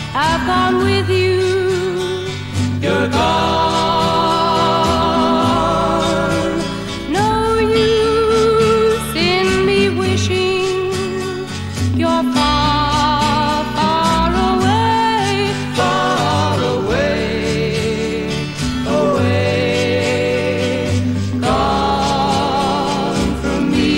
have gone with you. You're gone. No use in me wishing you're far, far away, far away, away, gone from me.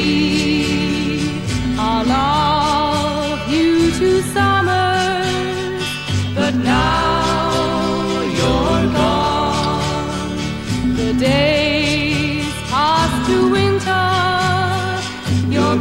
I'll love you to summers, but now you're gone. The days pass to winter, you're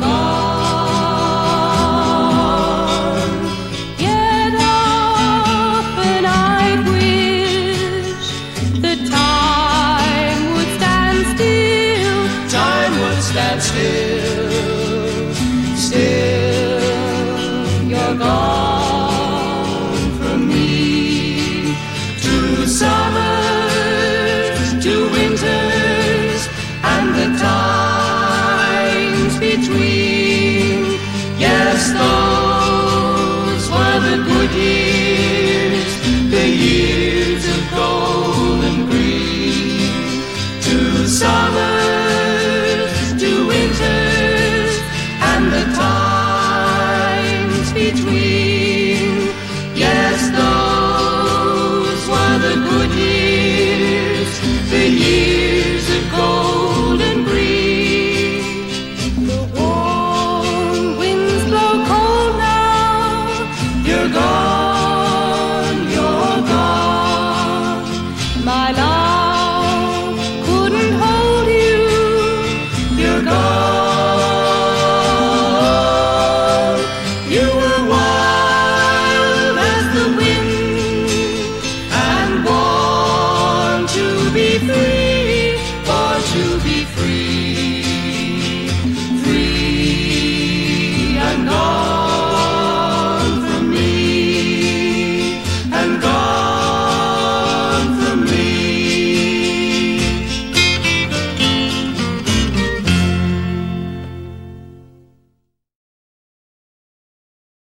gone. Yet often I'd wish that time would stand still. Time would stand still, still. You're gone from me. To summers, to winters, and the times between. Yes, those were the good years, the years of gold and green. To summers, to winters, and the times between. Yes, those were the good years, the years of gold and green. The warm winds blow cold now. You're gone, you're gone. My love couldn't hold you. You're gone. You were wild as the wind and born to be free.